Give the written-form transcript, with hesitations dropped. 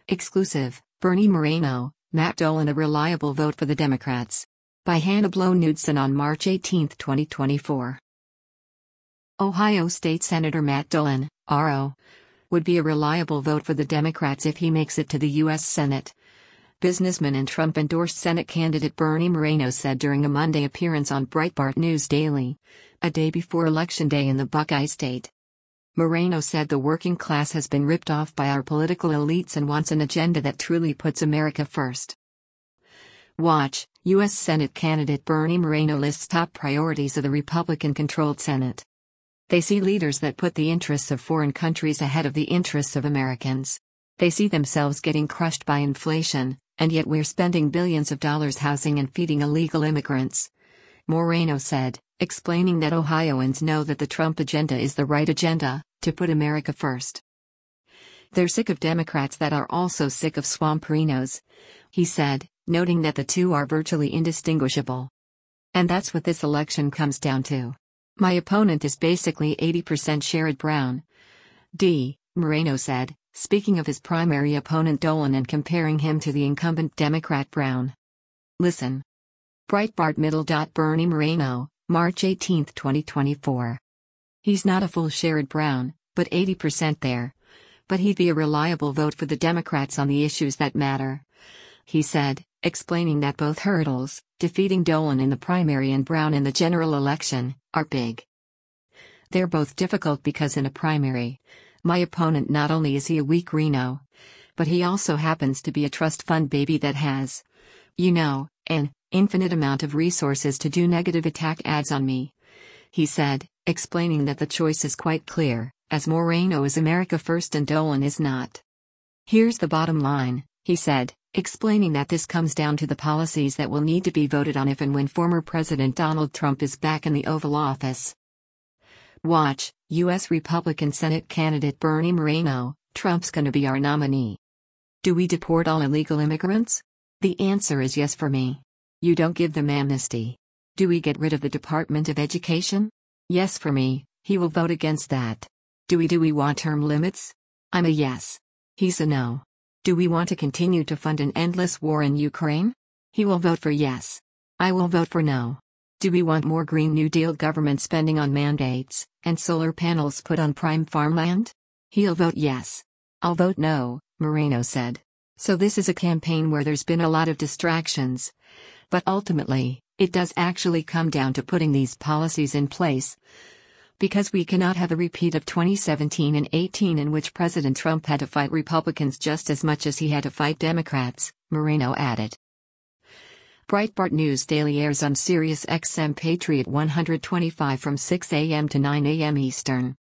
Exclusive, Bernie Moreno, Matt Dolan a reliable vote for the Democrats. By Hannah Blow-Knudsen on March 18, 2024. Ohio State Senator Matt Dolan, RO, would be a reliable vote for the Democrats if he makes it to the U.S. Senate. Businessman and Trump-endorsed Senate candidate Bernie Moreno said during a Monday appearance on Breitbart News Daily, a day before Election Day in the Buckeye State. Moreno said the working class has been ripped off by our political elites and wants an agenda that truly puts America first. Watch, U.S. Senate candidate Bernie Moreno lists top priorities of the Republican-controlled Senate. They see leaders that put the interests of foreign countries ahead of the interests of Americans. They see themselves getting crushed by inflation, and yet we're spending billions of dollars housing and feeding illegal immigrants. Moreno said, explaining that Ohioans know that the Trump agenda is the right agenda, to put America first. They're sick of Democrats that are also sick of swamperinos, he said, noting that the two are virtually indistinguishable. And that's what this election comes down to. My opponent is basically 80% Sherrod Brown. Moreno said, speaking of his primary opponent Dolan and comparing him to the incumbent Democrat Brown. Listen. Breitbart Middle. Bernie Moreno, March 18, 2024. He's not a full Sherrod Brown, but 80% there. But he'd be a reliable vote for the Democrats on the issues that matter. He said, explaining that both hurdles, defeating Dolan in the primary and Brown in the general election, are big. They're both difficult because in a primary, my opponent not only is he a weak Reno, but he also happens to be a trust fund baby that has, an infinite amount of resources to do negative attack ads on me. He said, explaining that the choice is quite clear, as Moreno is America first and Dolan is not. Here's the bottom line, he said, explaining that this comes down to the policies that will need to be voted on if and when former President Donald Trump is back in the Oval Office. Watch, U.S. Republican Senate candidate Bernie Moreno, Trump's gonna be our nominee. Do we deport all illegal immigrants? The answer is yes for me. You don't give them amnesty. Do we get rid of the Department of Education? Yes for me, he will vote against that. Do we want term limits? I'm a yes. He's a no. Do we want to continue to fund an endless war in Ukraine? He will vote for yes. I will vote for no. Do we want more Green New Deal government spending on mandates, and solar panels put on prime farmland? He'll vote yes. I'll vote no, Moreno said. So this is a campaign where there's been a lot of distractions. But ultimately, it does actually come down to putting these policies in place. Because we cannot have a repeat of 2017 and 18 in which President Trump had to fight Republicans just as much as he had to fight Democrats, Moreno added. Breitbart News Daily airs on Sirius XM Patriot 125 from 6 a.m. to 9 a.m. Eastern.